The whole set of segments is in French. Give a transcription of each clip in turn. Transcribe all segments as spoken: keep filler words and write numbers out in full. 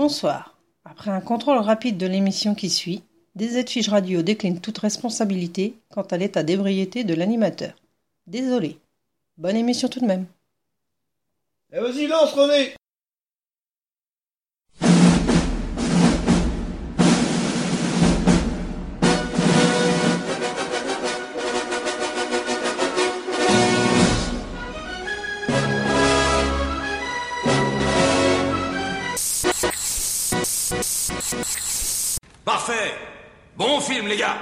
Bonsoir. Après un contrôle rapide de l'émission qui suit, D Z Fiche Radio décline toute responsabilité quant à l'état d'ébriété de l'animateur. Désolé. Bonne émission tout de même. Eh vas-y, lance René. Parfait. Bon film, les gars.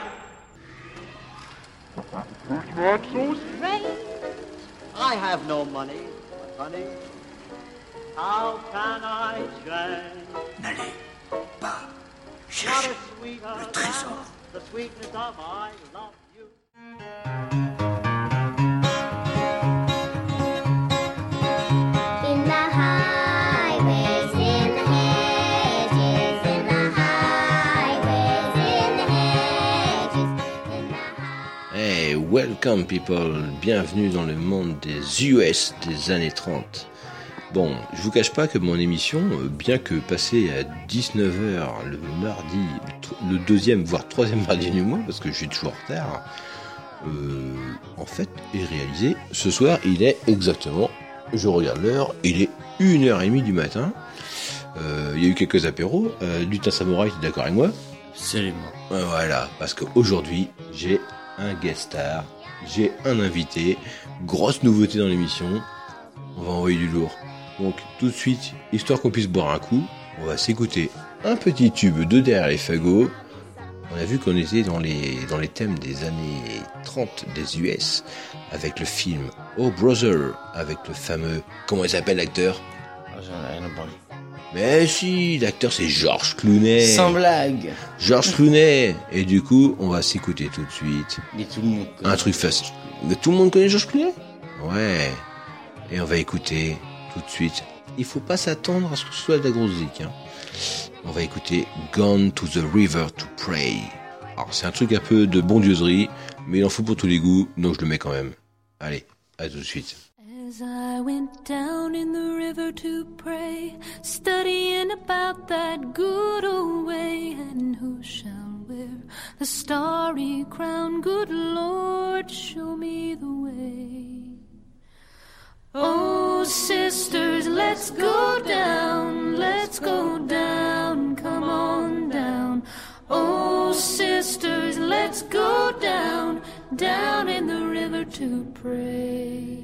I have no money, but honey, how can I change? N'allez pas Not chercher a sweeter le trésor. than the sweetness of I love you. In the highways, in the hedges, in the highways, in the hedges, in the highways. Hey, welcome people, bienvenue dans le monde des U S des années trente. Bon, je vous cache pas que mon émission, bien que passée à dix-neuf heures le mardi, le deuxième voire troisième mardi du mois, parce que je suis toujours en retard, euh, en fait est réalisée. Ce soir, il est exactement, je regarde l'heure, il est une heure trente du matin. Euh, il y a eu quelques apéros. Euh, Lutin Samouraï, t'es d'accord avec moi? Absolument. Voilà, parce qu'aujourd'hui, j'ai un guest star, j'ai un invité, grosse nouveauté dans l'émission, on va envoyer du lourd. Donc tout de suite, histoire qu'on puisse boire un coup, on va s'écouter un petit tube de derrière les fagots. On a vu qu'on était dans les, dans les thèmes des années trente des U S, avec le film Oh Brother, avec le fameux, comment il s'appelle l'acteur? Ah, j'en ai rien à parler. Mais si, l'acteur c'est George Clooney. Sans blague. George Clooney. Et du coup, on va s'écouter tout de suite. Mais tout le monde connaît. Un truc facile. Mais tout le monde connaît George Clooney? Ouais. Et on va écouter tout de suite. Il faut pas s'attendre à ce que ce soit de la grosse zik, hein. On va écouter Gone to the River to Pray. Alors c'est un truc un peu de bondieuserie, mais il en faut pour tous les goûts, donc je le mets quand même. Allez, à tout de suite. As I went down in the river to pray, studying about that good old way, and who shall wear the starry crown? Good Lord, show me the way. Oh, sisters, let's go down, let's go down, come on down. Oh, sisters, let's go down, down in the river to pray.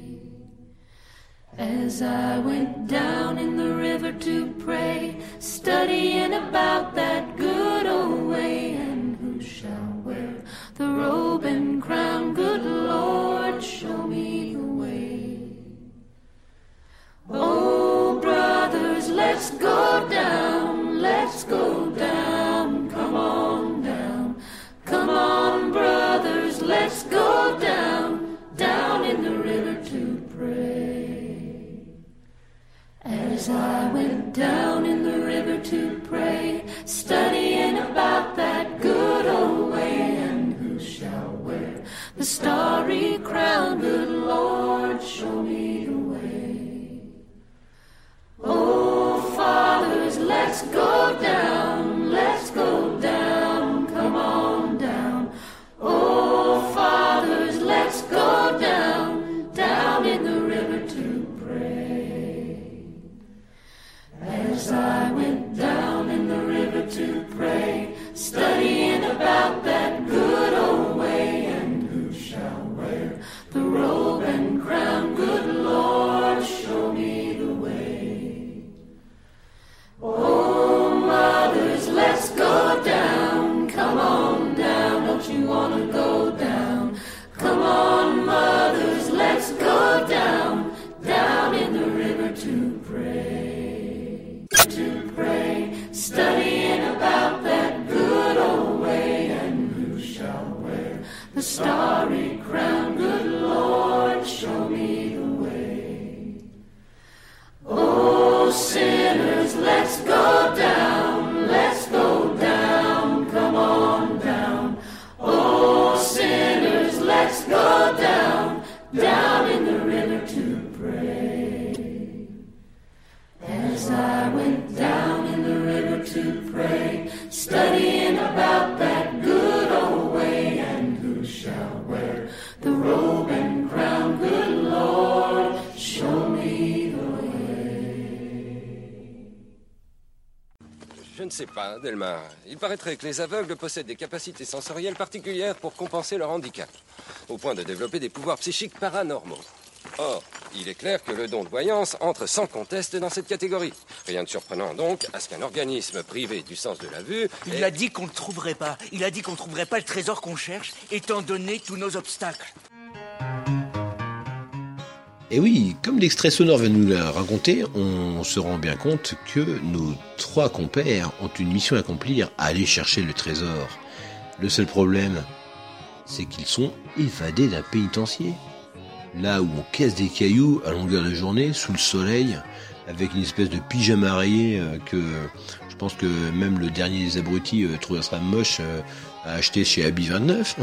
As I went down in the river to pray, studying about that good old way, and who shall wear the robe and crown? Good Lord, show me the way. Oh, brothers, let's go down, let's go down, come on down. Come on, brothers, let's go down, down in the river to pray. As I went down in the river to pray, studying about that good old way, and who shall wear the starry crown? Good Lord, show me the way. Oh, fathers, let's go down, let's go down, come on down. Oh, fathers, let's go down, down in the river to pray. As I went down in the river to pray, studying about that good old way, and who shall wear the robe and crown? Good Lord, show me the way. Oh, mothers, let's go down, come on down, don't you wanna go down? Come on, mothers, let's go down, down in the river to pray. To pray, studying about that good old way, and who shall wear the starry crown? Good Lord, show me the way. Oh, sinners, let's go down, let's go down, come on down. Oh, sinners, let's go down, down in the river to pray. As I went down in the river Je ne sais pas, Delmar. Il paraîtrait que les aveugles possèdent des capacités sensorielles particulières pour compenser leur handicap, au point de développer des pouvoirs psychiques paranormaux. Or, il est clair que le don de voyance entre sans conteste dans cette catégorie. Rien de surprenant donc à ce qu'un organisme privé du sens de la vue... Il ait- a dit qu'on ne trouverait pas. Il a dit qu'on ne trouverait pas le trésor qu'on cherche, étant donné tous nos obstacles. Et oui, comme l'extrait sonore va nous l'a raconté, on se rend bien compte que nos trois compères ont une mission à accomplir, à aller chercher le trésor. Le seul problème, c'est qu'ils sont évadés d'un pénitencier. Là où on casse des cailloux à longueur de journée, sous le soleil, avec une espèce de pyjama rayé euh, que je pense que même le dernier des abrutis euh, trouvera ça moche euh, à acheter chez Abi vingt-neuf.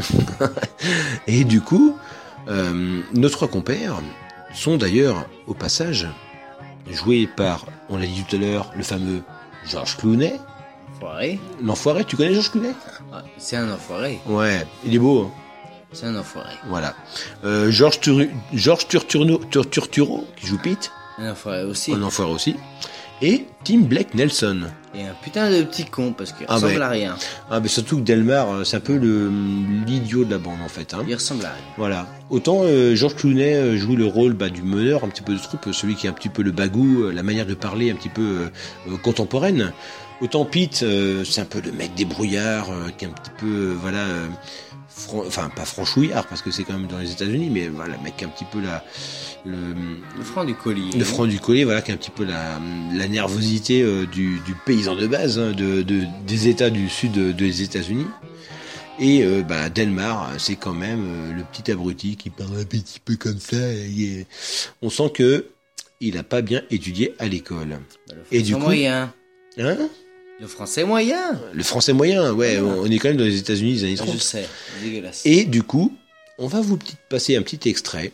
Et du coup, euh, nos trois compères sont d'ailleurs, au passage, joués par, on l'a dit tout à l'heure, le fameux Georges Clooney. Enfoiré. L'enfoiré, tu connais Georges Clooney? Ah, c'est un enfoiré. Ouais, il est beau, hein. C'est un enfoiré. Voilà. Euh, Georges Tur- Georges Turturno, Tur- Turturro, qui joue Pete. Un enfoiré aussi. Un enfoiré aussi. Et Tim Blake Nelson. Et un putain de petit con, parce qu'il Ah ressemble ouais. à rien. Ah, mais surtout que Delmar, euh, c'est un peu le l'idiot de la bande, en fait. Hein. Il ressemble à rien. Voilà. Autant euh, Georges Clooney euh, joue le rôle bah, du meneur, un petit peu de troupe, celui qui a un petit peu le bagou, euh, la manière de parler un petit peu euh, euh, contemporaine. Autant Pete, euh, c'est un peu le mec débrouillard, euh, qui est un petit peu, euh, voilà, euh, fran- enfin pas franchouillard, parce que c'est quand même dans les États-Unis, mais voilà, le mec qui a un petit peu la... Le, Le franc du collier. le franc du collier, voilà, qui a un petit peu la, la nervosité euh, du, du paysan de base, hein, de, de, des États du sud de- des États-Unis. Et euh, bah, Delmar, c'est quand même euh, le petit abruti qui parle un petit peu comme ça. Et, est- on sent que il a pas bien étudié à l'école. Bah, le Et du français coup, moyen. hein, Le français moyen. le français moyen, ouais, Ah. on est quand même dans les États-Unis des années Je trente. sais. Dégueulasse. Et du coup, on va vous petit- passer un petit extrait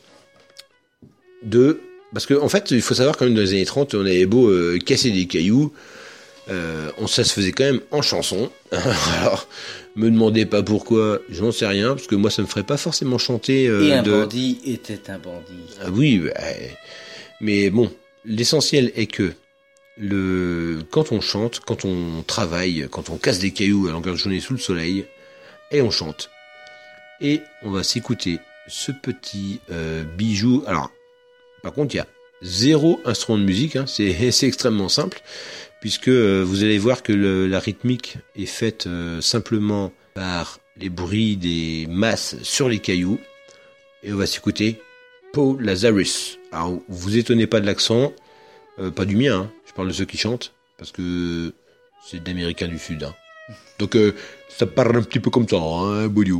de... Parce qu'en en fait, il faut savoir quand même dans les années trente, on avait beau euh, casser des cailloux, euh, on, ça se faisait quand même en chanson. Alors, me demandez pas pourquoi, j'en sais rien, parce que moi ça me ferait pas forcément chanter... euh, Et un de... bandit était un bandit. Ah oui, bah, mais bon, l'essentiel est que le quand on chante, quand on travaille, quand on casse des cailloux à longueur de journée sous le soleil, et on chante. Et on va s'écouter ce petit euh, bijou. Alors, par contre, il y a zéro instrument de musique, hein, c'est c'est extrêmement simple, puisque euh, vous allez voir que le- la rythmique est faite euh, simplement par les bruits des masses sur les cailloux. Et on va s'écouter Paul Lazarus. Alors, vous étonnez pas de l'accent, euh, pas du mien, hein, je parle de ceux qui chantent, parce que c'est d'Américains du Sud. Hein. Donc, euh, ça parle un petit peu comme ça, hein, Bouliou.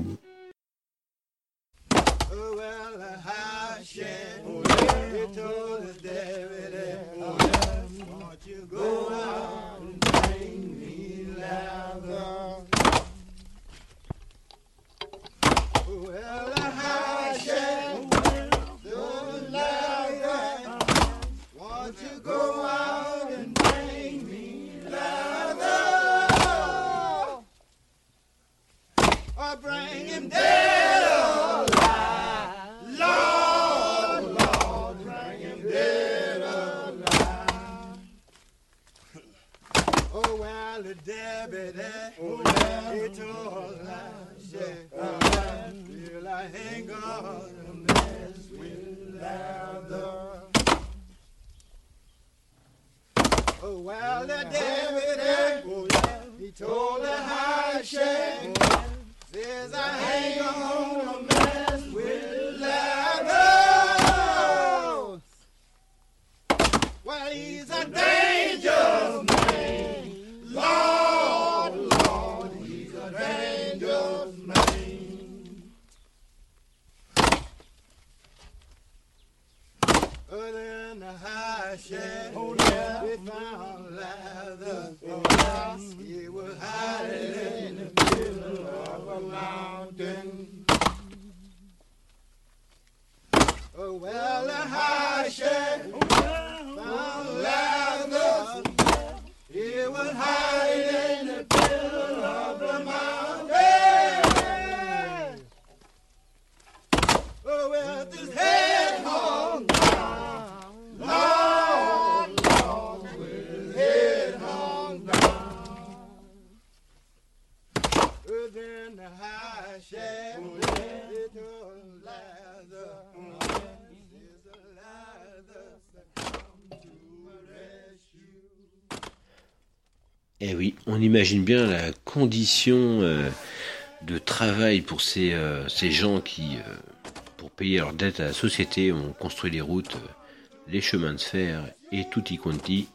Bring him dead alive. Lord, Lord, bring him dead alive. Oh, well, the Debbie, oh, well, it's all I said. Till I hang on a mess with lather. Oh, well, the Debbie, oh, yeah, he told her how she says I hang on a mess with leather. Well, he's a dangerous man. Lord, Lord, he's a dangerous man. Other than the high shed, oh, yeah, we found leather. Oh, yeah, he was hiding in the middle of a mountain. Oh, well, the high shed found Lazarus. He was hiding in the middle of the mountain. Oh, with his head hung down. Lord, Lord, with his head hung down. the high shaft. It was Lazarus. It's a Lazarus that come to rescue. Eh oui, on imagine bien la condition euh, de travail pour ces, euh, ces gens qui, euh, pour payer leurs dettes à la société, ont construit les routes, euh, les chemins de fer et tutti quanti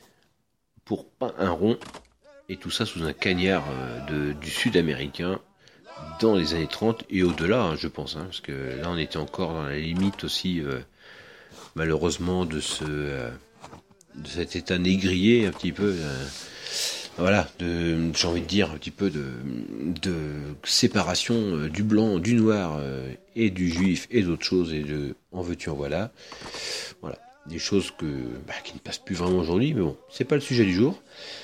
pour pas un rond, et tout ça sous un cagnard euh, de, du sud-américain dans les années trente et au-delà, hein, je pense, hein, parce que là on était encore dans la limite aussi, euh, malheureusement, de ce euh, de cet état négrier un petit peu. Euh, Voilà, de, j'ai envie de dire un petit peu de, de séparation euh, du blanc, du noir euh, et du juif et d'autres choses, et de en veux-tu en voilà. Voilà, des choses que, bah, qui ne passent plus vraiment aujourd'hui, mais bon, c'est pas le sujet du jour.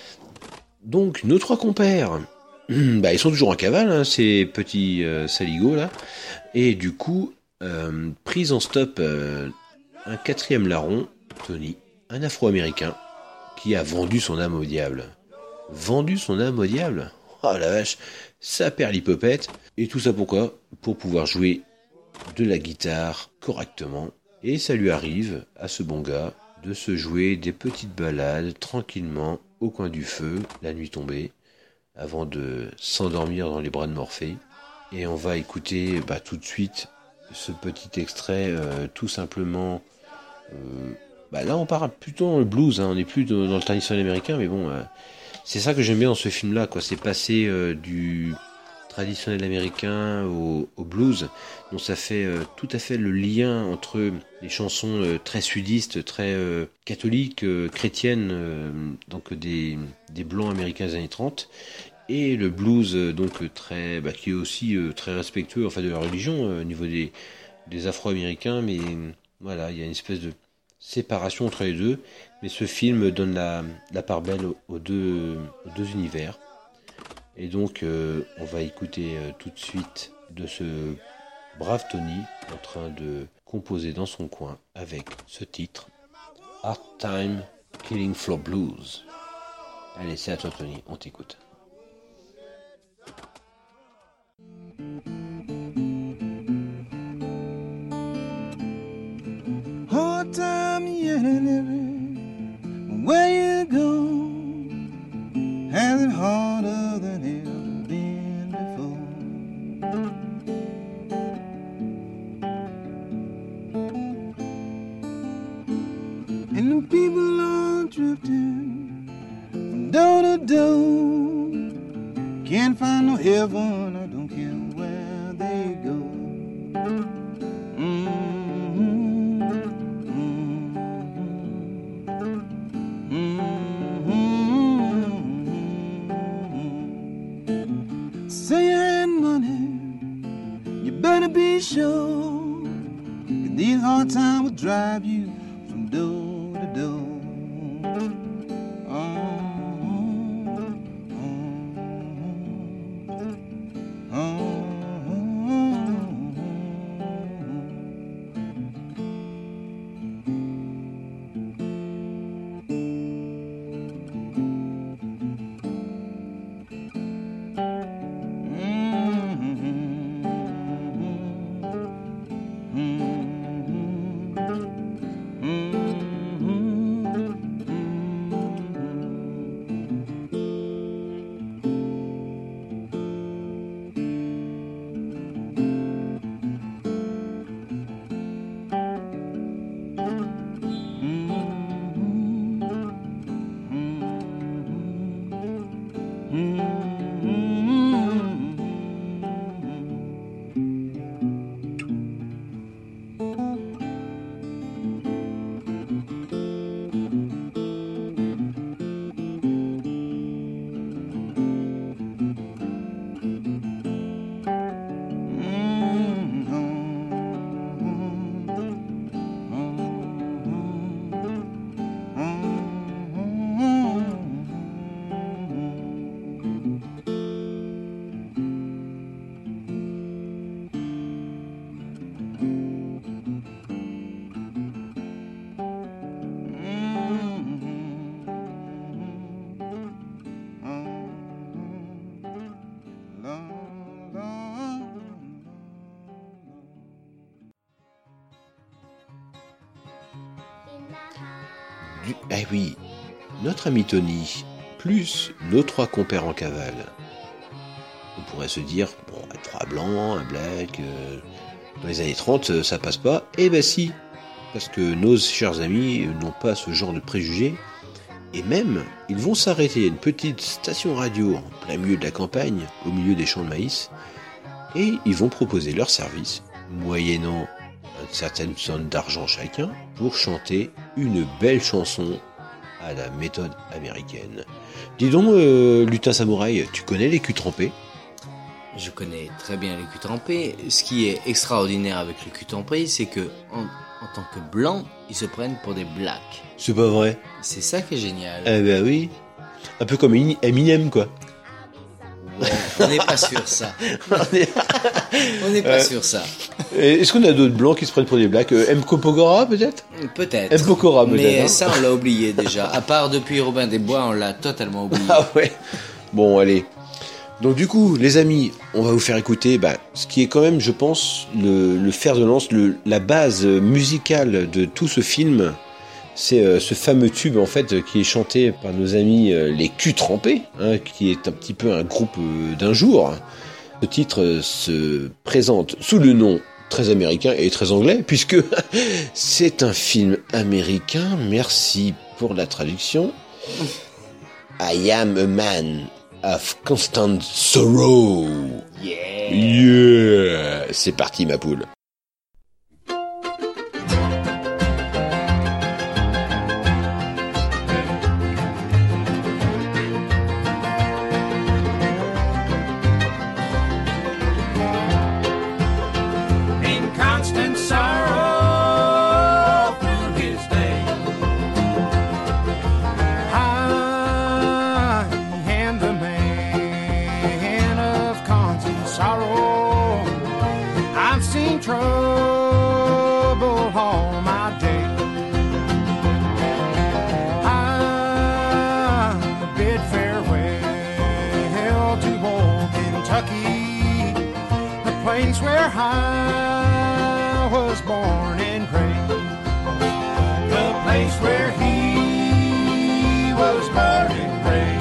Donc, nos trois compères, bah, ils sont toujours en cavale, hein, ces petits euh, saligots là, et du coup, euh, prise en stop, euh, un quatrième larron, Tony, un Afro-Américain, qui a vendu son âme au diable. Vendu son âme au diable. Oh la vache, ça perd l'hypopète. Et tout ça pourquoi ? Pour pouvoir jouer de la guitare correctement. Et ça lui arrive, à ce bon gars, de se jouer des petites balades tranquillement au coin du feu, la nuit tombée, avant de s'endormir dans les bras de Morphée. Et on va écouter bah, tout de suite ce petit extrait, euh, tout simplement... Euh, bah là on part plutôt dans le blues, hein, on n'est plus dans, dans le traditionnel américain, mais bon... Euh, c'est ça que j'aime bien dans ce film-là, quoi. C'est passer euh, du traditionnel américain au, au blues. Donc ça fait euh, tout à fait le lien entre les chansons euh, très sudistes, très euh, catholiques, euh, chrétiennes, euh, donc des, des blancs américains des années trente, et le blues, euh, donc très, bah, qui est aussi euh, très respectueux, enfin, de la religion euh, au niveau des, des Afro-Américains, mais voilà, il y a une espèce de séparation entre les deux, mais ce film donne la, la part belle aux, aux, deux, aux deux univers. Et donc euh, on va écouter euh, tout de suite de ce brave Tony en train de composer dans son coin avec ce titre, Hard Time Killing Floor Blues. Allez, c'est à toi Tony, on t'écoute. Hard time yelling every where you go, has it harder than ever been before. And the people are drifting from door to door, can't find no heaven, I don't care where they go. Mm. Say you had money, you better be sure, 'cause these hard times will drive you from door to door. Oh, oh, oh, du... Ah oui, notre ami Tony, plus nos trois compères en cavale. On pourrait se dire, bon, trois blancs, un black, euh, dans les années trente, ça passe pas. Eh ben si, parce que nos chers amis n'ont pas ce genre de préjugés, et même, ils vont s'arrêter à une petite station radio en plein milieu de la campagne, au milieu des champs de maïs, et ils vont proposer leur service, moyennant une certaine somme d'argent chacun, pour chanter une belle chanson à la méthode américaine. Dis donc, euh, lutin samouraï, tu connais les culs trempés ? Je connais très bien les culs trempés. Ce qui est extraordinaire avec les culs trempés, c'est que en, en tant que blancs, ils se prennent pour des blacks. C'est pas vrai. C'est ça qui est génial. Eh ben oui. Un peu comme Eminem, quoi. Ouais, on n'est pas sûr ça. On n'est pas Euh, sûr ça. Est-ce qu'on a d'autres blancs qui se prennent pour des blacks euh, M. Pokora, peut-être ? Peut-être. M. Pokora, peut-être. Mais hein. ça, on l'a oublié déjà. À part depuis Robin des Bois, on l'a totalement oublié. Ah ouais. Bon, allez. Donc du coup, les amis, on va vous faire écouter bah, ce qui est quand même, je pense, le, le fer de lance, le, la base musicale de tout ce film. C'est euh, ce fameux tube en fait qui est chanté par nos amis euh, les culs trempés, hein, qui est un petit peu un groupe euh, d'un jour. Ce titre euh, se présente sous le nom très américain et très anglais, puisque c'est un film américain. Merci pour la traduction. I am a man of constant sorrow. Yeah. Yeah. C'est parti ma poule. In constant sorrow through his day. I am the man of constant sorrow. I've seen trouble all my day. I bid farewell to old Kentucky, the place where I was born and raised, the place where he was born and raised.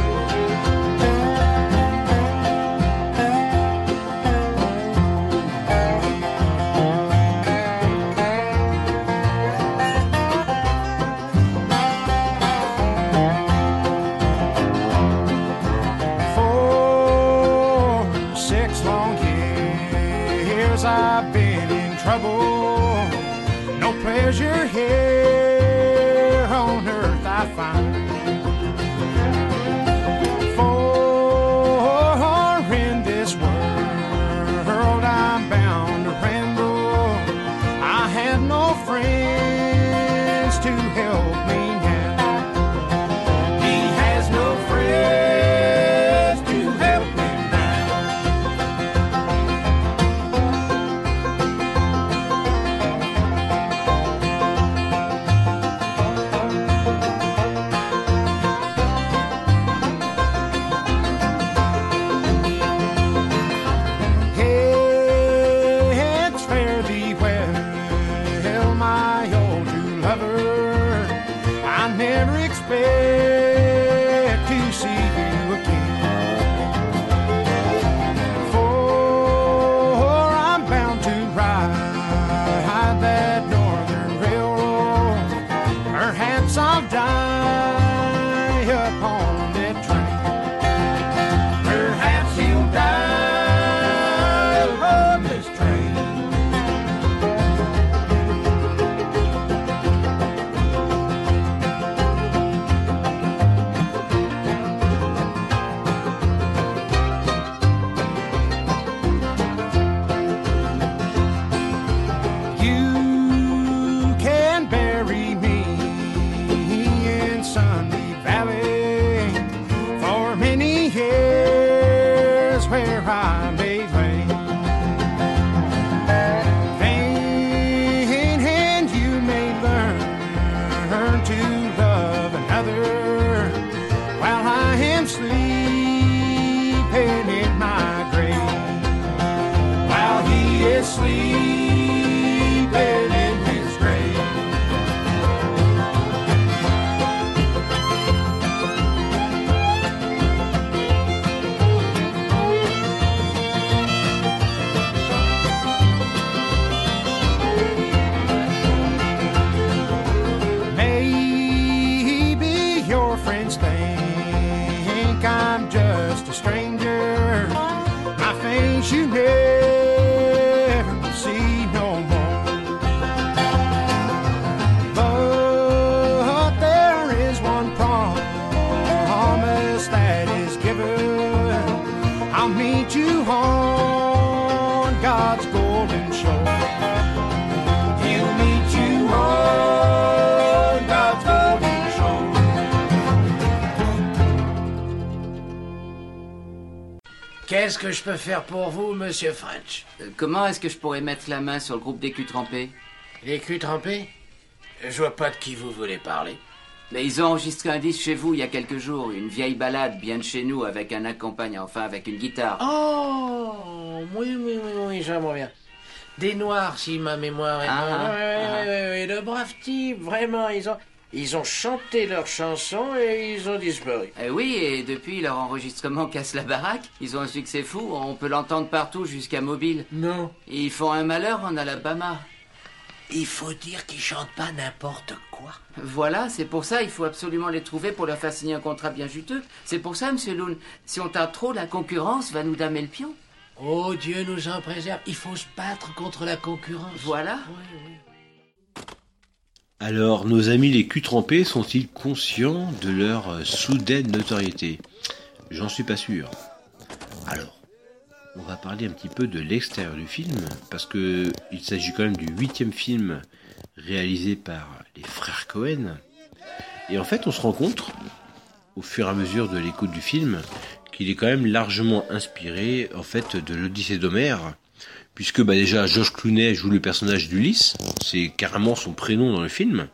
For six long years I've been in trouble. No pleasure here on earth I find. For in this world I'm bound to ramble. I have no friends to help me now. He has no friends to help him now. given. I'll meet you on God's golden shore. He'll meet you on God's golden shore. Qu'est-ce que je peux faire pour vous, Monsieur French? Euh, comment est-ce que je pourrais mettre la main sur le groupe des culs trempés? Les culs trempés? Je vois pas de qui vous voulez parler. Mais ils ont enregistré un disque chez vous il y a quelques jours, une vieille balade bien de chez nous avec un accompagnant, enfin avec une guitare. Oh, oui, oui, oui, oui, j'aimerais bien. Des Noirs, si ma mémoire est bonne. Ah, oui, oui, ah. oui, oui, de braves types, vraiment, ils ont, ils ont chanté leurs chansons et ils ont disparu. Eh oui, et depuis leur enregistrement casse la baraque, ils ont un succès fou, on peut l'entendre partout jusqu'à Mobile. Non. Ils font un malheur en Alabama. Il faut dire qu'ils chantent pas n'importe quoi. Voilà, c'est pour ça, il faut absolument les trouver pour leur faire signer un contrat bien juteux. C'est pour ça, Monsieur Loon, si on tarde trop, la concurrence va nous damer le pion. Oh, Dieu nous en préserve. Il faut se battre contre la concurrence. Voilà. Oui, oui. Alors, nos amis les culs trempés sont-ils conscients de leur euh, soudaine notoriété? J'en suis pas sûr. Alors, on va parler un petit peu de l'extérieur du film, parce que il s'agit quand même du huitième film réalisé par les frères Cohen. Et en fait, on se rend compte, au fur et à mesure de l'écoute du film, qu'il est quand même largement inspiré, en fait, de l'Odyssée d'Homère, puisque bah, déjà George Clooney joue le personnage d'Ulysse, c'est carrément son prénom dans le film,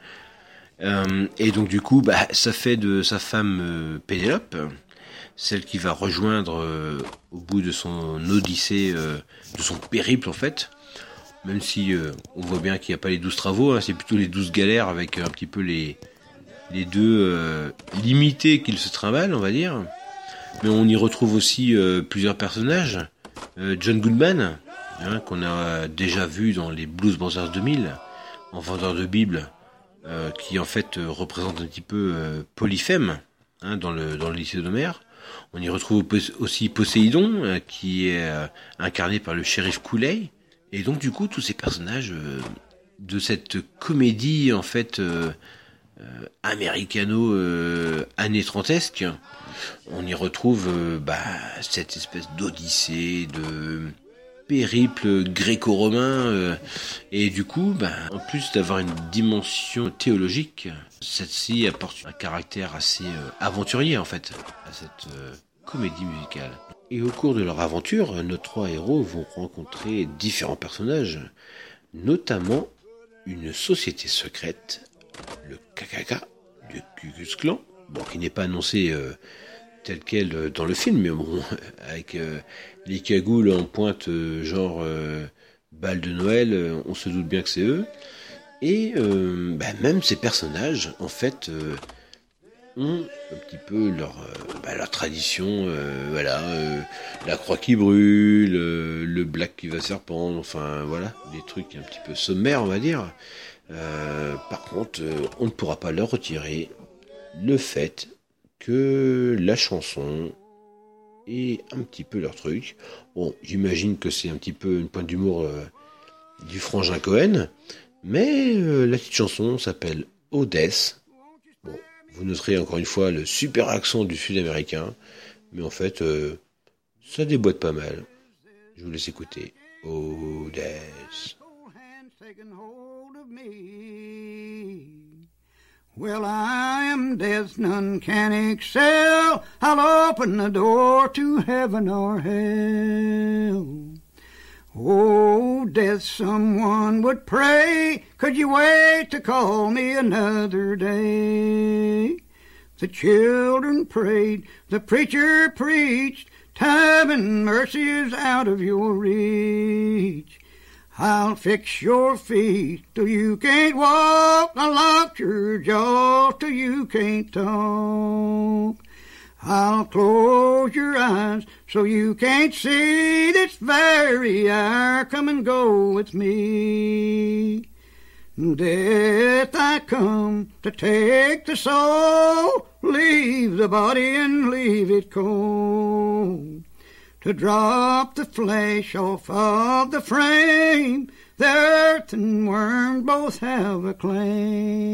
euh, et donc du coup, bah, ça fait de sa femme euh, Pénélope, celle qui va rejoindre euh, au bout de son odyssée, euh, de son périple en fait, même si euh, on voit bien qu'il n'y a pas les douze travaux, hein, c'est plutôt les douze galères avec un petit peu les, les deux euh, limités qu'ils se trimballent, on va dire. Mais on y retrouve aussi euh, plusieurs personnages. Euh, John Goodman, hein, qu'on a déjà vu dans les Blues Brothers deux mille, en vendeur de Bible, euh, qui en fait euh, représente un petit peu euh, Polyphème, hein, dans le dans le lycée d'Homère. On y retrouve aussi Poséidon, euh, qui est euh, incarné par le shérif Kool-Aid. Et donc du coup, tous ces personnages euh, de cette comédie en fait euh, euh, américano euh, années trentesque, on y retrouve euh, bah, cette espèce d'odyssée, de périple gréco-romain, euh, et du coup, bah, en plus d'avoir une dimension théologique, celle-ci apporte un caractère assez euh, aventurier en fait à cette euh, comédie musicale. Et au cours de leur aventure, nos trois héros vont rencontrer différents personnages, notamment une société secrète, le K K K, du Ku Klux Klan, bon, qui n'est pas annoncé euh, tel quel dans le film, mais bon, avec euh, les cagoules en pointe, euh, genre euh, balle de Noël, euh, on se doute bien que c'est eux. Et euh, bah, même ces personnages, en fait, euh, ont un petit peu leur, euh, bah, leur tradition, euh, voilà, euh, la croix qui brûle, euh, le black qui va serpendre, enfin voilà, des trucs un petit peu sommaires, on va dire. Euh, par contre, euh, on ne pourra pas leur retirer le fait que la chanson est un petit peu leur truc. Bon, j'imagine que c'est un petit peu une pointe d'humour euh, du frangin Cohen, mais euh, la petite chanson s'appelle Odess. Bon, vous noterez encore une fois le super accent du sud-américain, mais en fait, euh, ça déboîte pas mal. Je vous laisse écouter Odess. Well, I am death, none can excel. I'll open the door to heaven or hell. Oh, death, someone would pray. Could you wait to call me another day? The children prayed, the preacher preached. Time and mercy is out of your reach. I'll fix your feet till you can't walk. I'll lock your jaw till you can't talk. I'll close your eyes so you can't see this very hour. Come and go with me. Death, I come to take the soul. Leave the body and leave it cold. To drop the flesh off of the frame, the earth and worm both have a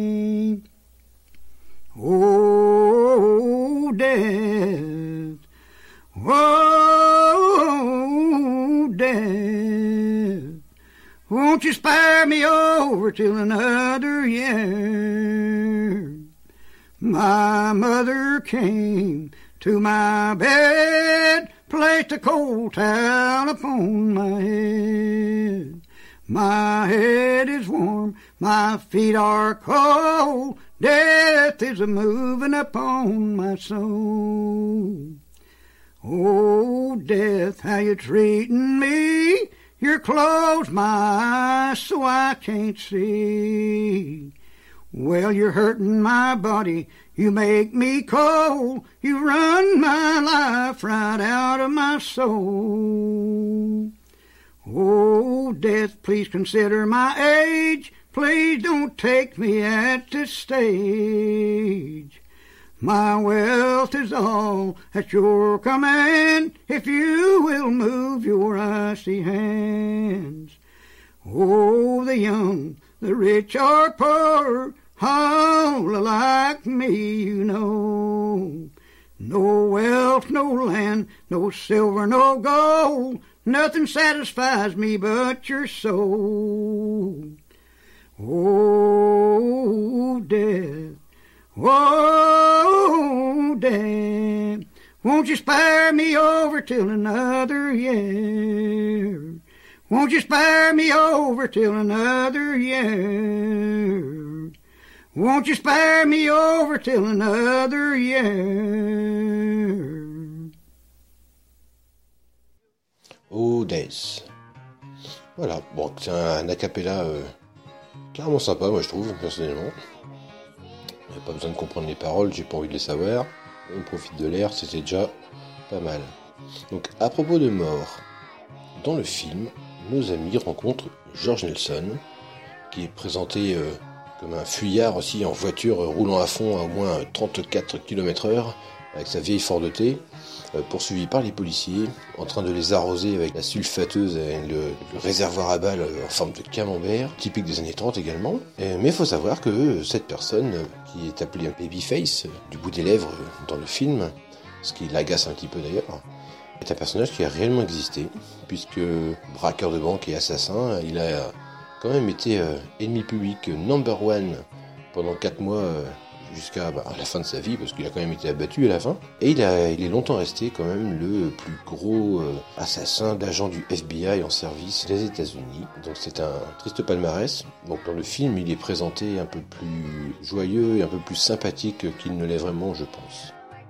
claim. Oh, death, Whoa, Death, won't you spare me over till another year? My mother came to my bed, placed a cold towel upon my head. My head is warm, my feet are cold, death is a-moving upon my soul. Oh, death, how you treating me? You're closed my eyes so I can't see. Well, you're hurting my body, you make me cold, you run my life right out of my soul. Oh, death, please consider my age, please don't take me at this stage. My wealth is all at your command, if you will move your icy hands. Oh, the young, the rich or poor, all like me, you know. No wealth, no land, no silver, no gold, nothing satisfies me but your soul. Oh, death, oh, death, won't you spare me over till another year? Won't you spare me over till another year? Won't you spare me over till another year? Oh, Days. Voilà, bon, c'est un acapella euh, carrément sympa, moi je trouve, personnellement. Il n'y a pas besoin de comprendre les paroles, j'ai pas envie de les savoir. On profite de l'air, c'était déjà pas mal. Donc, à propos de mort, dans le film, nos amis rencontrent George Nelson, qui est présenté euh, comme un fuyard aussi en voiture euh, roulant à fond à au moins trente-quatre kilomètres heure, avec sa vieille Ford T, euh, poursuivi par les policiers, en train de les arroser avec la sulfateuse et le, le réservoir à balles euh, en forme de camembert, typique des années trente également. Et, mais il faut savoir que euh, cette personne, euh, qui est appelée un babyface, euh, du bout des lèvres euh, dans le film, ce qui l'agace un petit peu d'ailleurs, est un personnage qui a réellement existé, puisque braqueur de banque et assassin, il a quand même été euh, ennemi public number one pendant quatre mois euh, jusqu'à bah, la fin de sa vie, parce qu'il a quand même été abattu à la fin. Et il, a, il est longtemps resté quand même le plus gros euh, assassin d'agent du F B I en service des États-Unis. Donc c'est un triste palmarès. Donc dans le film, il est présenté un peu plus joyeux et un peu plus sympathique qu'il ne l'est vraiment, je pense.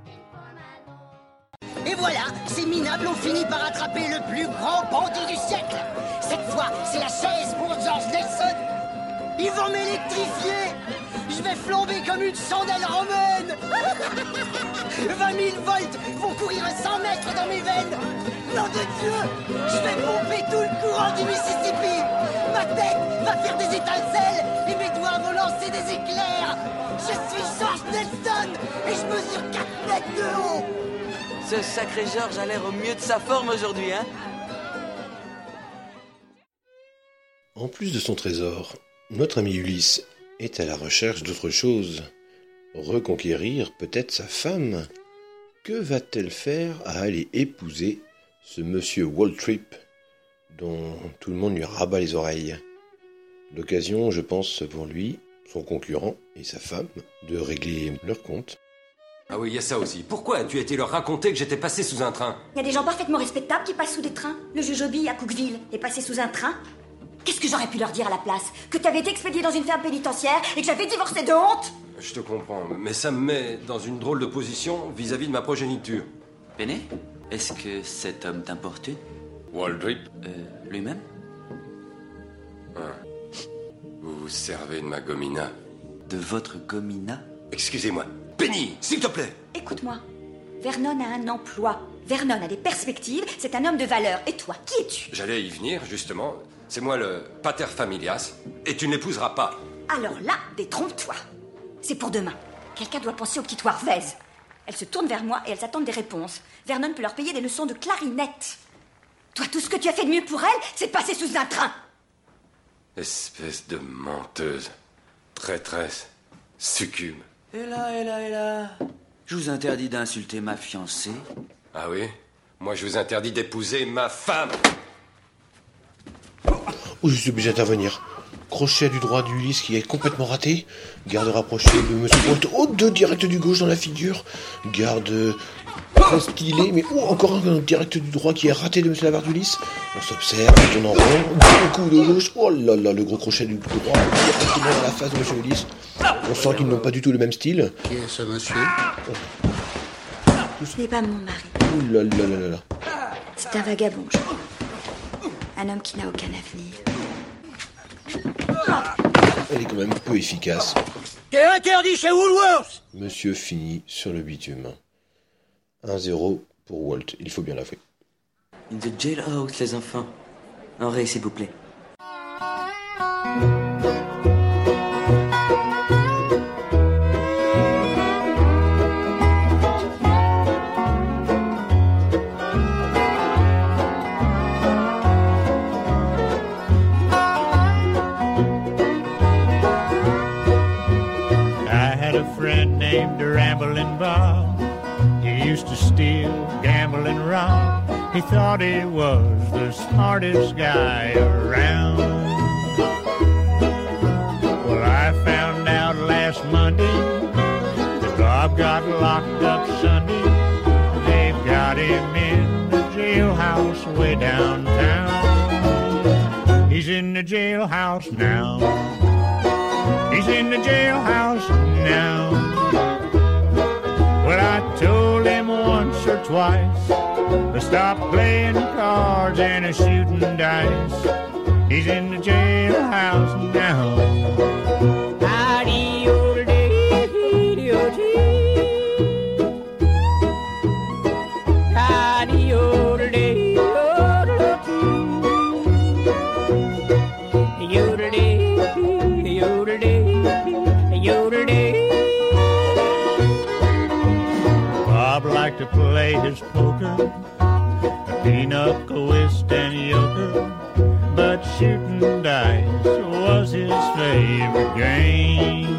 Et voilà, ces minables ont fini par attraper le plus grand bandit du siècle. Cette fois, c'est la chaise pour George Nelson. Ils vont m'électrifier. Je vais flamber comme une chandelle romaine. vingt mille volts vont courir à cent mètres dans mes veines. Nom de Dieu, je vais pomper tout le courant du Mississippi. Ma tête va faire des étincelles et mes doigts vont lancer des éclairs. Je suis George Nelson et je mesure quatre mètres de haut. Ce sacré George a l'air au mieux de sa forme aujourd'hui, hein? En plus de son trésor, notre ami Ulysse est à la recherche d'autre chose. Reconquérir peut-être sa femme. Que va-t-elle faire à aller épouser ce monsieur Waltrip, dont tout le monde lui rabat les oreilles? L'occasion, je pense, pour lui, son concurrent et sa femme, de régler leur compte. Ah oui, il y a ça aussi. Pourquoi as-tu été leur raconter que j'étais passé sous un train? Il y a des gens parfaitement respectables qui passent sous des trains. Le juge Obi à Cookville est passé sous un train. Qu'est-ce que j'aurais pu leur dire à la place? Que t'avais été expédié dans une ferme pénitentiaire et que j'avais divorcé de honte? Je te comprends, mais ça me met dans une drôle de position vis-à-vis de ma progéniture. Penny, est-ce que cet homme t'importune? Waltrip? Euh, lui-même? Ah. Vous vous servez de ma gomina. De votre gomina? Excusez-moi. Penny, s'il te plaît. Écoute-moi, Vernon a un emploi. Vernon a des perspectives, c'est un homme de valeur. Et toi, qui es-tu? J'allais y venir, justement. C'est moi le pater familias, et tu ne l'épouseras pas. Alors là, détrompe-toi. C'est pour demain. Quelqu'un doit penser aux petites Warvaises. Elles se tournent vers moi et elles attendent des réponses. Vernon peut leur payer des leçons de clarinette. Toi, tout ce que tu as fait de mieux pour elles, c'est de passer sous un train. Espèce de menteuse, traîtresse, succube. Et là, et là, et là. Je vous interdis d'insulter ma fiancée. Ah oui? Moi, je vous interdis d'épouser ma femme. Oh, je suis obligé d'intervenir. Crochet du droit d'Ulysse qui est complètement raté. Garde rapproché de Monsieur Walt. Oh, deux directs du gauche dans la figure. Garde euh, très stylé, mais oh, encore un direct du droit qui est raté de Monsieur Lavard d'Ulysse. On s'observe, on tourne en rond. Gros coup de gauche. Oh là là, le gros crochet du droit directement dans la face de Monsieur Ulysse. On sent qu'ils n'ont pas du tout le même style. Qui est ce monsieur? Ce n'est pas mon mari. Oh là là là là là. C'est un vagabond, je crois. Un homme qui n'a aucun avenir. Elle est quand même peu efficace. T'es interdit chez Woolworth. Monsieur finit sur le bitume. un zéro pour Walt, il faut bien l'avouer. In the jailhouse, les enfants. Un ré, s'il vous plaît. Named Ramblin' Bob. He used to steal, gamble, and rob. He thought he was the smartest guy around. Well, I found out last Monday that Bob got locked up Sunday. They've got him in the jailhouse way downtown. He's in the jailhouse now. He's in the jailhouse now. Well, I told him once or twice to stop playing cards and a shooting dice. He's in the jailhouse now. To play his poker, a pinochle, whist, and euchre, but shooting dice was his favorite game.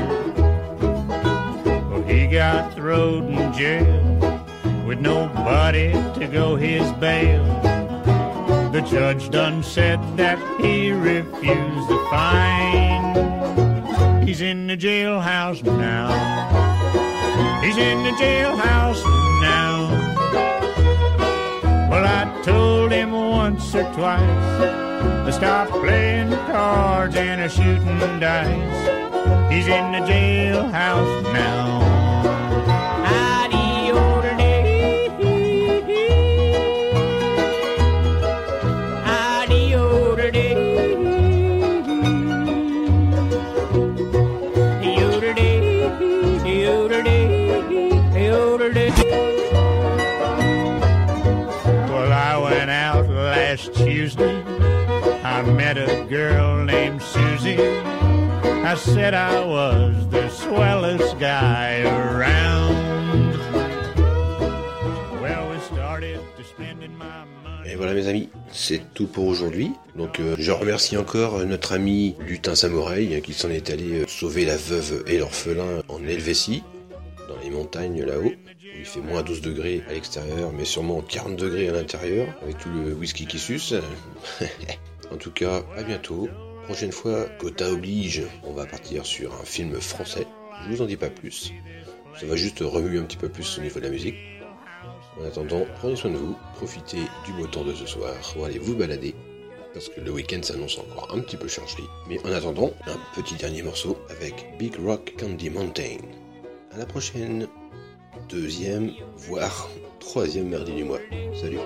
Well, he got thrown in jail with nobody to go his bail. The judge done said that he refused the fine. He's in the jailhouse now. He's in the jailhouse now. Well, I told him once or twice to stop playing cards and a shooting dice. He's in the jailhouse now. Tuesday, I met a girl named Susie. I said I was the swellest guy around. Well, we started to spending my money. Et voilà mes amis, c'est tout pour aujourd'hui. Donc euh, je remercie encore notre ami Lutin Samouraï hein, qui s'en est allé euh, sauver la veuve et l'orphelin en Helvétie, dans les montagnes là-haut. Il fait moins douze degrés à l'extérieur, mais sûrement quarante degrés à l'intérieur, avec tout le whisky qui suce. En tout cas, à bientôt. Prochaine fois, quota oblige, on va partir sur un film français. Je vous en dis pas plus. Ça va juste remuer un petit peu plus au niveau de la musique. En attendant, prenez soin de vous, profitez du beau temps de ce soir, ou allez vous balader, parce que le week-end s'annonce encore un petit peu chargé. Mais en attendant, un petit dernier morceau avec Big Rock Candy Mountain. À la prochaine. Deuxième, voire troisième mardi du mois. Salut.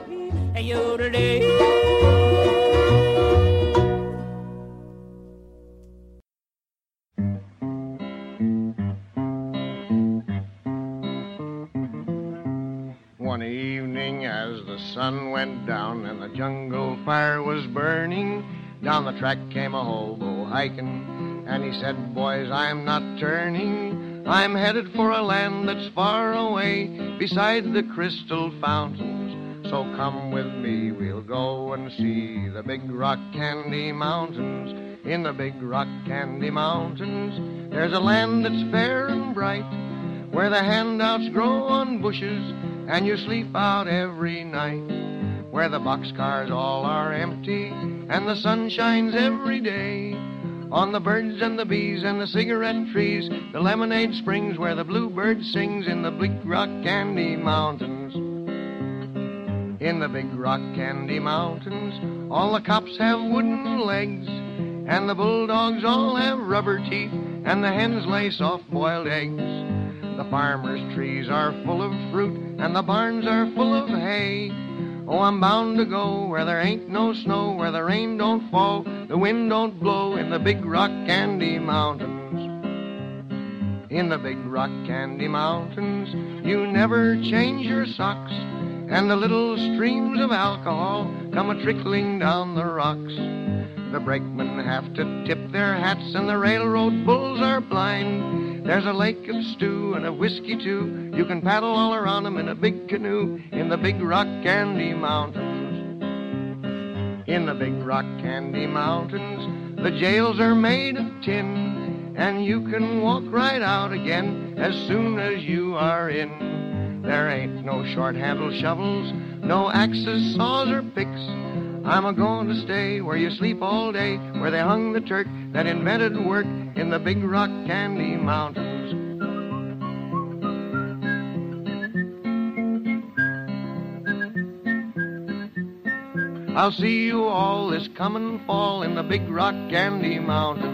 One evening as the sun went down and the jungle fire was burning, down the track came a hobo hiking, and he said, boys, I'm not turning. I'm headed for a land that's far away, beside the crystal fountains. So come with me, we'll go and see the Big Rock Candy Mountains. In the Big Rock Candy Mountains, there's a land that's fair and bright, where the handouts grow on bushes and you sleep out every night, where the boxcars all are empty, and the sun shines every day. On the birds and the bees and the cigarette trees, the lemonade springs where the bluebird sings in the Big Rock Candy Mountains. In the Big Rock Candy Mountains, all the cops have wooden legs, and the bulldogs all have rubber teeth, and the hens lay soft-boiled eggs. The farmers' trees are full of fruit, and the barns are full of hay. Oh, I'm bound to go where there ain't no snow, where the rain don't fall, the wind don't blow, in the Big Rock Candy Mountains. In the Big Rock Candy Mountains, you never change your socks, and the little streams of alcohol come a-trickling down the rocks. The brakemen have to tip their hats, and the railroad bulls are blind. There's a lake of stew and a whiskey, too. You can paddle all around 'em in a big canoe in the Big Rock Candy Mountains. In the Big Rock Candy Mountains, the jails are made of tin, and you can walk right out again as soon as you are in. There ain't no short-handled shovels, no axes, saws, or picks. I'm a-going to stay where you sleep all day, where they hung the Turk that invented work in the Big Rock Candy Mountains. I'll see you all this coming fall in the Big Rock Candy Mountains.